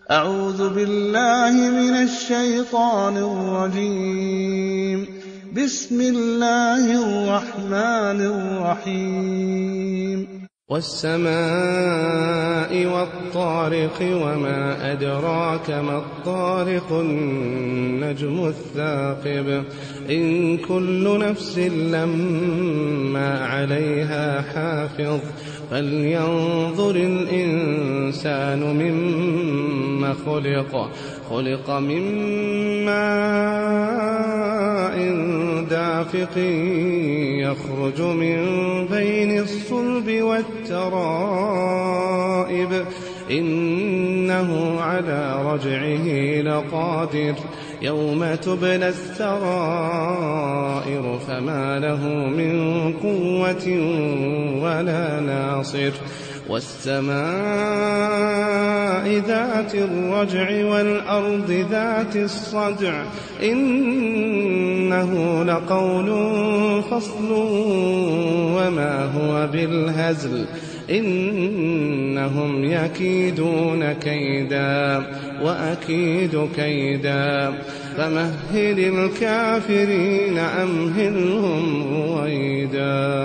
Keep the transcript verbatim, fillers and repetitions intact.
أعوذ بالله من الشيطان الرجيم. بسم الله الرحمن الرحيم. والسماء والطارق وما أدراك ما الطارق النجم الثاقب إن كل نفس لما عليها حافظ فلينظر الإنسان مما خلق خلق من ماء دافق يخرج من بين الصلب والترائب إنه على رجعه لقادر يوم تبلى السرائر فما له من قوة ولا ناصر والسماء ذات الرجع والأرض ذات الصدع إنه لقول فصل وما هو بالهزل إنهم يكيدون كيدا وأكيد كيدا فمهل الكافرين أمهلهم رويدا.